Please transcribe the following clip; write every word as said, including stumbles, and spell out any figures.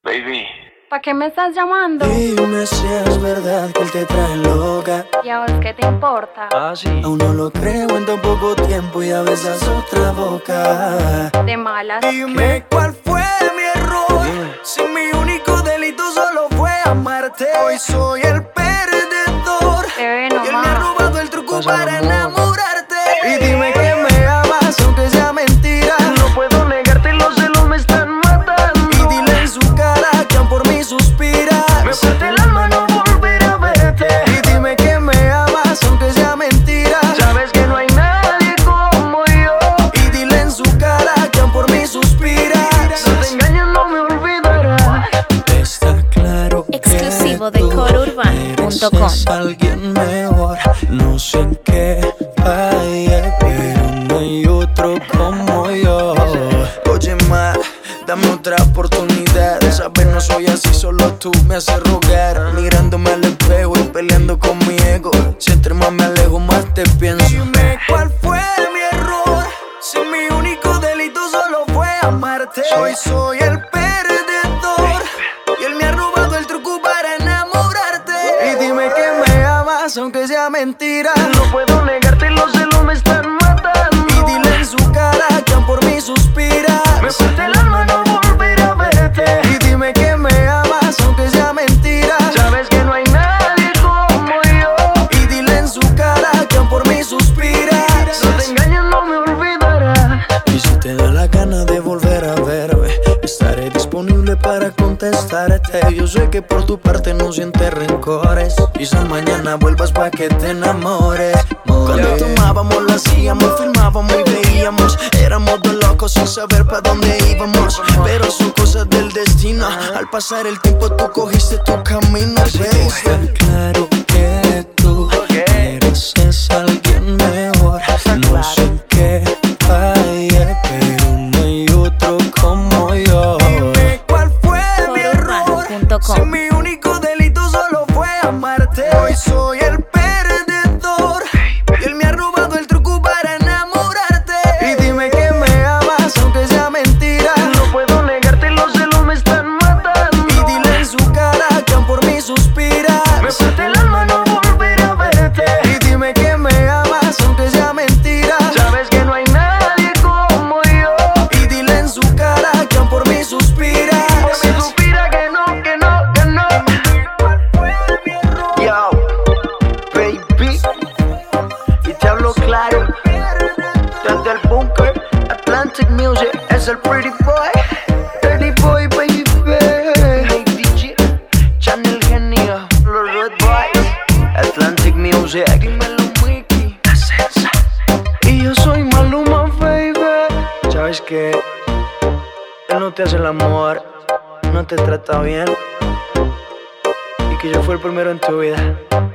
Baby, ¿para qué me estás llamando? Dime si es verdad que él te trae loca. ¿Y a vos qué te importa? ah sí. Aún no lo creo en tan poco tiempo y a besas otra boca. De malas. Dime cuál fue mi error. Dime. Si mi único delito solo fue amarte. Hoy soy el perdedor. Bebé, Y él me ha nomás. robado el truco Pasa, para amor. enamorarte. Y dime que me amas aunque sea mentira. No puedo negarte, los celos me están matando. Y dile en su cara que aún por mí suspira. Me parte el alma no volver a verte. Y dime que me amas aunque sea mentira. Sabes que no hay nadie como yo. Y dile en su cara que aún por mí suspira. No te engañes, no me olvidarás. Está claro que Exclusivo de tú core urbano punto com. mereces a alguien mejor. No sé en qué falle, pero no hay otro como yo. Oye, ma, dame otra oportunidad. Sabes, no soy así, solo tú me haces rogar. Mirándome al espejo y peleando con mi ego. Si entre más me alejo, más te pienso. Dime cuál fue mi error. Si mi único delito solo fue amarte. Hoy soy el perdedor. Y él me ha robado el truco para enamorarte. Y dime que me amas aunque sea mentira. No puedo negarte, los celos me están matando. Y dile en su cara que aún por mí suspira. Me parte el alma no volver a verte. Y dime que me amas aunque sea mentira. Sabes que no hay nadie como yo. Y dile en su cara que aún por mí suspira. No te engañes, no me olvidarás. Y si te da la gana de volver a verme, estaré disponible para contestarte. Yo sé que por tu parte no sientes rencores. Quizás mañana vuelvas pa' que te enamores. Cuando tomábamos lo hacíamos, filmábamos y veíamos. Éramos dos locos sin saber pa' dónde íbamos. Pero son cosas del destino. Al pasar el tiempo tú cogiste tu camino, baby. Está claro que tú mereces a alguien mejor. No sé en qué falle, pero no hay otro como yo. Dime cuál fue mi error. core urbano punto com. Si mi único delito solo fue amarte. Hoy soy el perdedor. Y él me ha robado el truco para enamorarte. Y dime que me amas aunque sea mentira. No puedo negarte, los celos me están matando. Y dile en su cara que aún por mí suspira. Me parte el alma no volver a verte. Y dime que me amas aunque sea mentira. Sabes que no hay nadie como yo. Y dile en su cara que aún por mí suspira. Por mí suspira que no, que no, que no. Yo, baby, y te hablo claro. Desde el bunker, Atlantic Music, es el pretty boy. Dirty boy, baby. Hey, D J, Channel Genio, los Red Boys, Atlantic Music. Dímelo, Mickey. Y yo soy Maluma, baby. Sabes que él no te hace el amor, no te trata bien, y que yo fui el primero en tu vida.